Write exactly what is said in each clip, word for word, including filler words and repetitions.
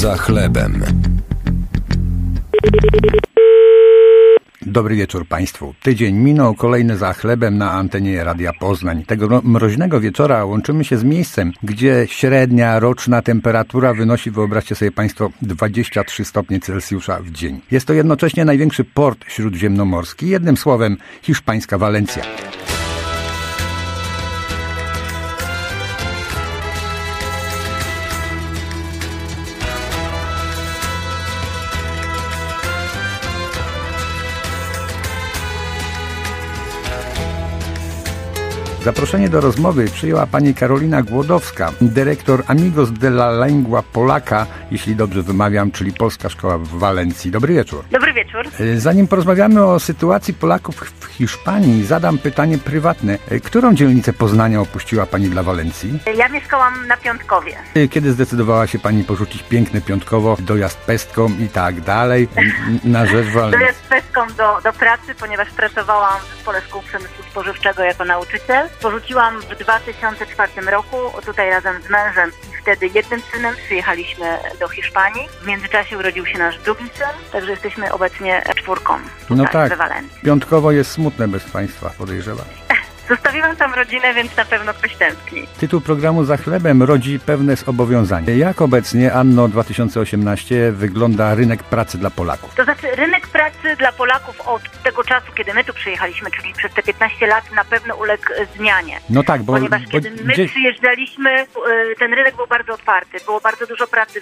Za chlebem. Dobry wieczór Państwu. Tydzień minął, kolejny Za chlebem na antenie Radia Poznań. Tego mroźnego wieczora łączymy się z miejscem, gdzie średnia roczna temperatura wynosi, wyobraźcie sobie Państwo, dwadzieścia trzy stopnie Celsjusza w dzień. Jest to jednocześnie największy port śródziemnomorski, jednym słowem hiszpańska Walencja. Zaproszenie do rozmowy przyjęła pani Karolina Głodowska, dyrektor Amigos de la Lengua Polaka, jeśli dobrze wymawiam, czyli Polska Szkoła w Walencji. Dobry wieczór. Dobry wieczór. Zanim porozmawiamy o sytuacji Polaków w Hiszpanii, zadam pytanie prywatne. Którą dzielnicę Poznania opuściła pani dla Walencji? Ja mieszkałam na Piątkowie. Kiedy zdecydowała się pani porzucić piękne Piątkowo, dojazd pestką i tak dalej, na rzecz Walencji? Dojazd pestką do, do pracy, ponieważ pracowałam w Zespole Szkół Przemysłu Spożywczego jako nauczyciel. Porzuciłam w dwa tysiące czwartym roku, tutaj razem z mężem i wtedy jednym synem przyjechaliśmy do Hiszpanii. W międzyczasie urodził się nasz drugi syn, także jesteśmy obecnie czwórką tutaj, no tak, we Walencji. Piątkowo jest smutne bez państwa, podejrzewam. Zostawiłam tam rodzinę, więc na pewno ktoś tęskni. Tytuł programu Za chlebem rodzi pewne zobowiązania. Jak obecnie, anno dwa tysiące osiemnaście, wygląda rynek pracy dla Polaków? To znaczy rynek pracy dla Polaków od tego czasu, kiedy my tu przyjechaliśmy, czyli przez te piętnaście lat, na pewno uległ zmianie. No tak, bo... Ponieważ bo kiedy my gdzieś... przyjeżdżaliśmy, ten rynek był bardzo otwarty. Było bardzo dużo pracy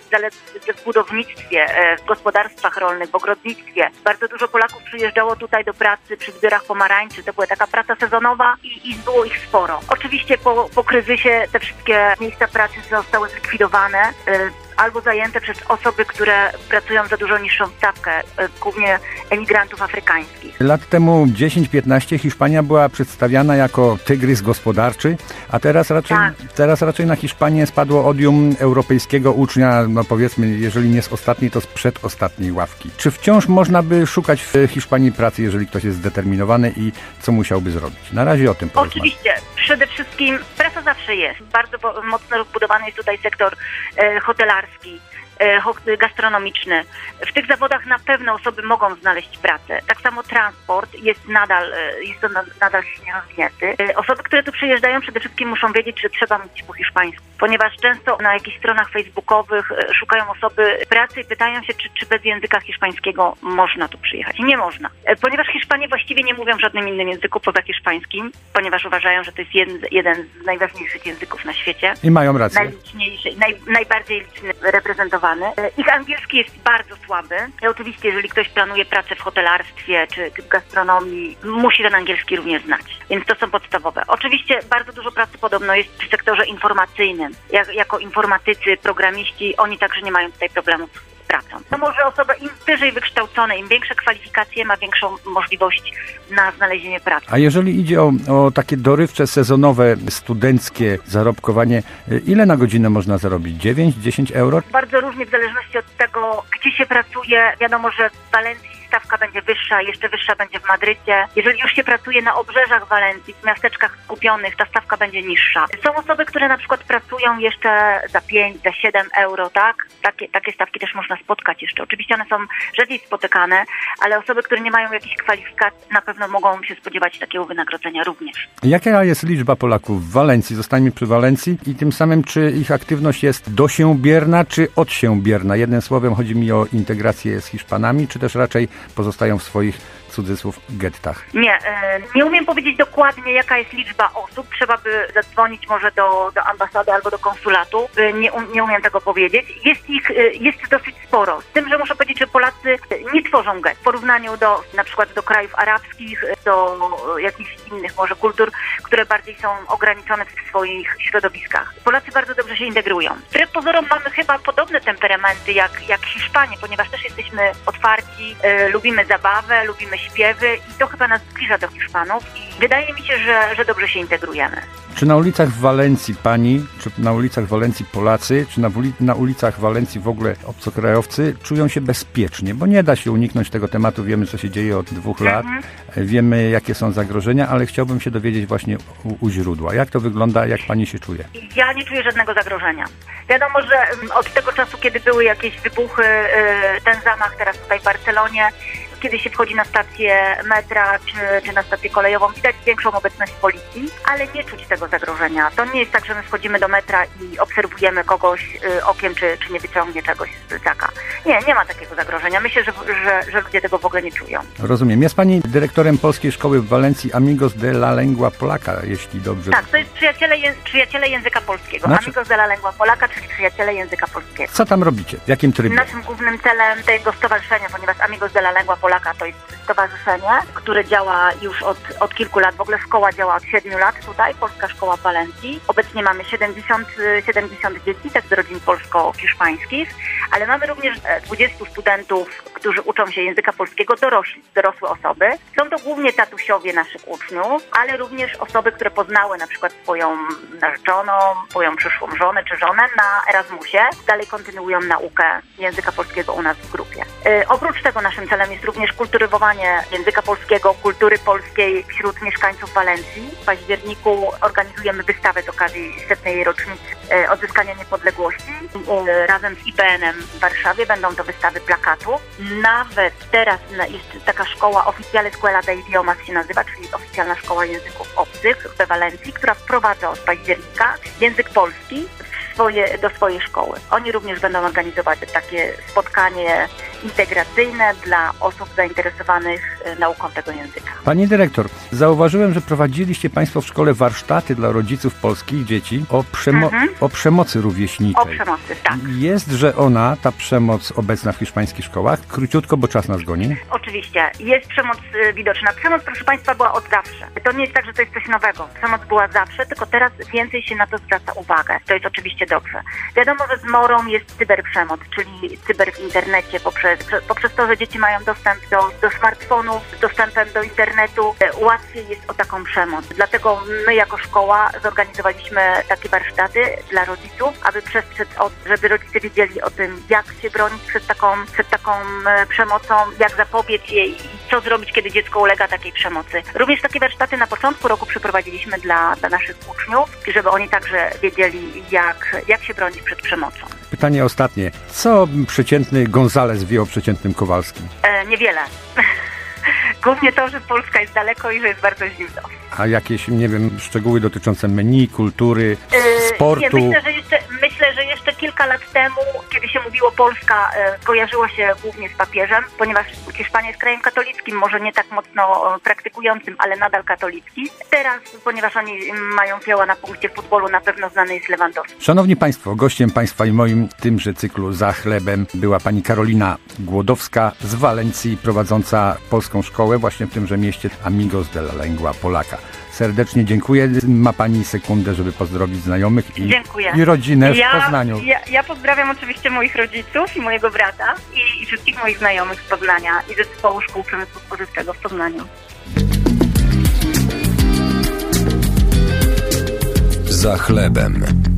w budownictwie, w gospodarstwach rolnych, w ogrodnictwie. Bardzo dużo Polaków przyjeżdżało tutaj do pracy przy zbiorach pomarańczy. To była taka praca sezonowa i i było ich sporo. Oczywiście po, po kryzysie te wszystkie miejsca pracy zostały zlikwidowane y, albo zajęte przez osoby, które pracują za dużo niższą stawkę, y, głównie emigrantów afrykańskich. Lat temu dziesięć piętnaście Hiszpania była przedstawiana jako tygrys gospodarczy, a teraz raczej, tak. teraz raczej na Hiszpanię spadło odium europejskiego ucznia, no powiedzmy, jeżeli nie z ostatniej, to z przedostatniej ławki. Czy wciąż można by szukać w Hiszpanii pracy, jeżeli ktoś jest zdeterminowany i co musiałby zrobić? Na razie o tym porozmawiamy. Oczywiście. Przede wszystkim praca zawsze jest. Bardzo mocno rozbudowany jest tutaj sektor e, hotelarski, e, gastronomiczny. W tych zawodach na pewno osoby mogą znaleźć pracę. Tak samo transport jest nadal, e, jest to nadal silnie rozwinięty. E, osoby, które tu przyjeżdżają, przede wszystkim muszą wiedzieć, że trzeba mówić po hiszpańsku, ponieważ często na jakichś stronach facebookowych e, szukają osoby pracy i pytają się, czy, czy bez języka hiszpańskiego można tu przyjechać. Nie można. E, ponieważ Hiszpanie właściwie nie mówią w żadnym innym języku poza hiszpańskim, ponieważ uważają, że to jest jeden, jeden z najważniejszych języków na świecie. I mają rację. Najliczniejszy, naj, najbardziej liczny, reprezentowany. Ich angielski jest bardzo słaby. I oczywiście, jeżeli ktoś planuje pracę w hotelarstwie czy, czy w gastronomii, musi ten angielski również znać. Więc to są podstawowe. Oczywiście bardzo dużo pracy podobno jest w sektorze informacyjnym. Jak, jako informatycy, programiści, oni także nie mają tutaj problemów z pracą. To może osoba im wyżej wykształcona, im większe kwalifikacje, ma większą możliwość na znalezienie pracy. A jeżeli idzie o, o takie dorywcze, sezonowe, studenckie zarobkowanie, ile na godzinę można zarobić? dziewięć do dziesięciu euro? Bardzo różnie w zależności od tego, gdzie się pracuje. Wiadomo, że w Walencji stawka będzie wyższa, jeszcze wyższa będzie w Madrycie. Jeżeli już się pracuje na obrzeżach Walencji, w miasteczkach skupionych, ta stawka będzie niższa. Są osoby, które na przykład pracują jeszcze za pięć, za siedem euro, tak? Takie, takie stawki też można spotkać jeszcze. Oczywiście one są rzadziej spotykane, ale osoby, które nie mają jakichś kwalifikacji, na pewno mogą się spodziewać takiego wynagrodzenia również. Jaka jest liczba Polaków w Walencji? Zostańmy przy Walencji i tym samym, czy ich aktywność jest dosiębierna, czy odsiębierna? Jednym słowem chodzi mi o integrację z Hiszpanami, czy też raczej pozostają w swoich, cudzysłów, gettach? Nie, nie umiem powiedzieć dokładnie, jaka jest liczba osób. Trzeba by zadzwonić może do, do ambasady albo do konsulatu. Nie, um, nie umiem tego powiedzieć. Jest ich jest dosyć sporo. Z tym, że muszę powiedzieć, że Polacy nie tworzą gett. W porównaniu do na przykład do krajów arabskich, do jakichś innych może kultur, które bardziej są ograniczone w swoich środowiskach. Polacy bardzo dobrze się integrują. Wbrew pozorom mamy chyba podobne temperamenty jak, jak Hiszpanie, ponieważ też jesteśmy otwarci, y, lubimy zabawę, lubimy śpiewy i to chyba nas zbliża do Hiszpanów i wydaje mi się, że, że dobrze się integrujemy. Czy na ulicach Walencji pani, czy na ulicach Walencji Polacy, czy na, uli- na ulicach Walencji w ogóle obcokrajowcy czują się bezpiecznie? Bo nie da się uniknąć tego tematu. Wiemy, co się dzieje od dwóch lat. Mhm. Wiemy, jakie są zagrożenia, ale chciałbym się dowiedzieć właśnie u, u źródła. Jak to wygląda, jak pani się czuje? Ja nie czuję żadnego zagrożenia. Wiadomo, że od tego czasu, kiedy były jakieś wybuchy, ten zamach teraz tutaj w Barcelonie, kiedy się wchodzi na stację metra czy, czy na stację kolejową, widać większą obecność policji, ale nie czuć tego zagrożenia. To nie jest tak, że my wchodzimy do metra i obserwujemy kogoś y, okiem, czy, czy nie wyciągnie czegoś z plecaka. Nie, nie ma takiego zagrożenia. Myślę, że, że, że ludzie tego w ogóle nie czują. Rozumiem. Jest pani dyrektorem polskiej szkoły w Walencji Amigos de la Lengua Polaka, jeśli dobrze... Tak, to jest przyjaciele, przyjaciele języka polskiego. Znaczy... Amigos de la Lengua Polaka, czyli przyjaciele języka polskiego. Co tam robicie? W jakim trybie? Naszym głównym celem tego stowarzyszenia, ponieważ Amigos de la Lengua Polaka to jest stowarzyszenie, które działa już od, od kilku lat. W ogóle szkoła działa od siedmiu lat tutaj, Polska Szkoła w Walencji. Obecnie mamy siedemdziesiąt, siedemdziesiąt dzieci, tak z rodzin polsko-hiszpańskich, ale mamy również dwudziestu studentów, którzy uczą się języka polskiego, dorośli, dorosłe osoby. Są to głównie tatusiowie naszych uczniów, ale również osoby, które poznały na przykład swoją narzeczoną, swoją przyszłą żonę czy żonę na Erasmusie. Dalej kontynuują naukę języka polskiego u nas w grupie. Yy, oprócz tego naszym celem jest również kultywowanie języka polskiego, kultury polskiej wśród mieszkańców Walencji. W październiku organizujemy wystawę z okazji setnej rocznicy yy, odzyskania niepodległości. Yy, razem z I P N em w Warszawie będą to wystawy plakatów. Nawet teraz jest taka szkoła Oficjale Escuela de Idiomas się nazywa, czyli oficjalna szkoła języków obcych we Walencji, która wprowadza od października język polski swoje, do swojej szkoły. Oni również będą organizować takie spotkanie integracyjne dla osób zainteresowanych nauką tego języka. Pani dyrektor, zauważyłem, że prowadziliście Państwo w szkole warsztaty dla rodziców polskich dzieci o, przemo- mhm. o przemocy rówieśniczej. O przemocy, tak. Jest, że ona, ta przemoc obecna w hiszpańskich szkołach, króciutko, bo czas nas goni? Oczywiście. Jest przemoc y, widoczna. Przemoc, proszę Państwa, była od zawsze. To nie jest tak, że to jest coś nowego. Przemoc była zawsze, tylko teraz więcej się na to zwraca uwagę. To jest oczywiście dobrze. Wiadomo, że zmorą jest cyberprzemoc, czyli cyber w internecie, poprzez, poprzez to, że dzieci mają dostęp do, do smartfonów, z dostępem do internetu. Łatwiej jest o taką przemoc. Dlatego my jako szkoła zorganizowaliśmy takie warsztaty dla rodziców, aby przestrzec, żeby rodzice wiedzieli o tym, jak się bronić przed taką, przed taką przemocą, jak zapobiec jej i co zrobić, kiedy dziecko ulega takiej przemocy. Również takie warsztaty na początku roku przeprowadziliśmy dla, dla naszych uczniów, żeby oni także wiedzieli, jak, jak się bronić przed przemocą. Pytanie ostatnie. Co przeciętny Gonzales wie o przeciętnym Kowalskim? E, niewiele. Głównie to, że Polska jest daleko i że jest bardzo zimno. A jakieś, nie wiem, szczegóły dotyczące menu, kultury, yy, sportu? Nie, myślę, że jeszcze, myślę, że jeszcze kilka lat temu, kiedy się mówiło Polska, yy, kojarzyło się głównie z papieżem, ponieważ Hiszpania jest krajem katolickim, może nie tak mocno praktykującym, ale nadal katolicki. Teraz, ponieważ oni mają dzieła na punkcie futbolu, na pewno znany jest Lewandowski. Szanowni Państwo, gościem Państwa i moim w tymże cyklu Za chlebem była pani Karolina Głodowska z Walencji, prowadząca polską szkołę właśnie w tymże mieście Amigos de la Lengua Polaka. Serdecznie dziękuję. Ma Pani sekundę, żeby pozdrowić znajomych i, i rodzinę w ja, Poznaniu. Ja, ja pozdrawiam oczywiście moich rodziców i mojego brata i, i wszystkich moich znajomych z Poznania i zespołu Szkół Przemysłu Spożywczego w Poznaniu. Za chlebem.